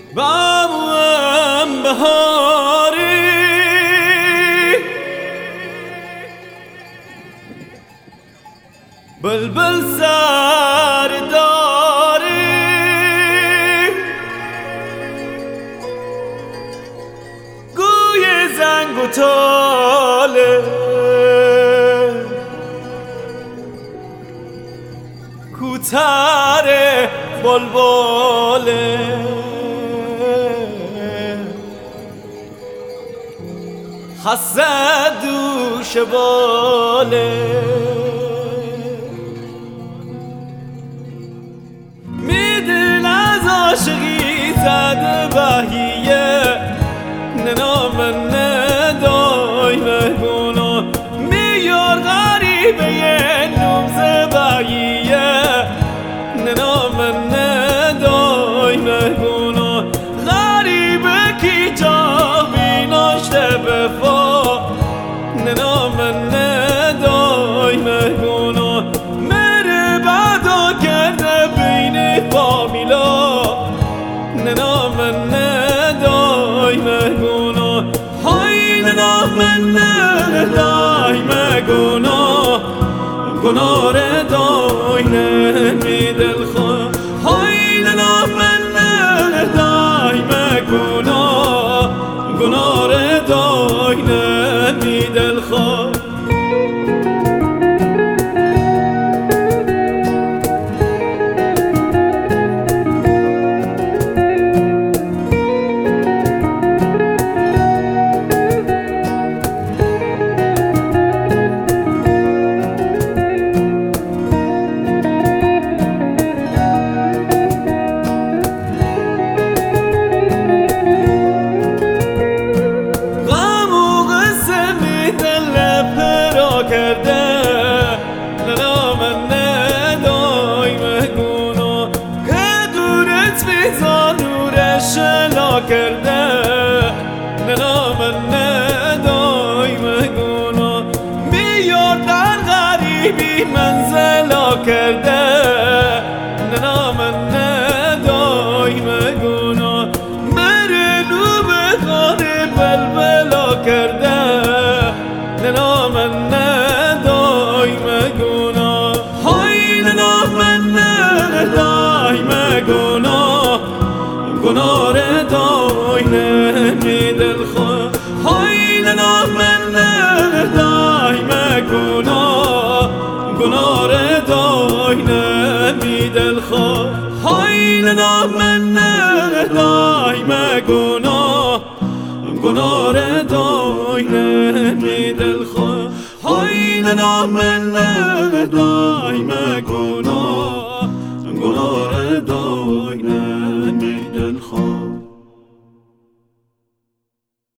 بام بهاری بلبل سر داری گوی زنگ و تاله کوتر بلبله خسته دوش باله میدل از عاشقی زد بهیه ننام ندای مهگونا میار غریبه نوز بهیه ننام ندای مهگونا غریبه کی جا بیناشته بفا ننام ندای مهگونا مره بعدا کرده بین فامیلا ننام ندای مهگونا های ننام ندای مهگونا گناه دای نمی دل خواه های ننام ندای مهگونا گناه دای نمی دل خواه کرده ننام ندای مهگونا که دورت بیزا نورش لا کرده ننام ندای مهگونا میار در غریبی منزلا کرده ننام ندای مهگونا مره نو به غار بلبلا کرده ننام ندای مهگونا های ننام ندای مهگونا گناه دای نمی دل خواه های ننام ندای مهگونا گناه دای نمی دل خواه های ننام ندای مهگونا گناه دای نمی دل خواه های ننام ندای مهگونا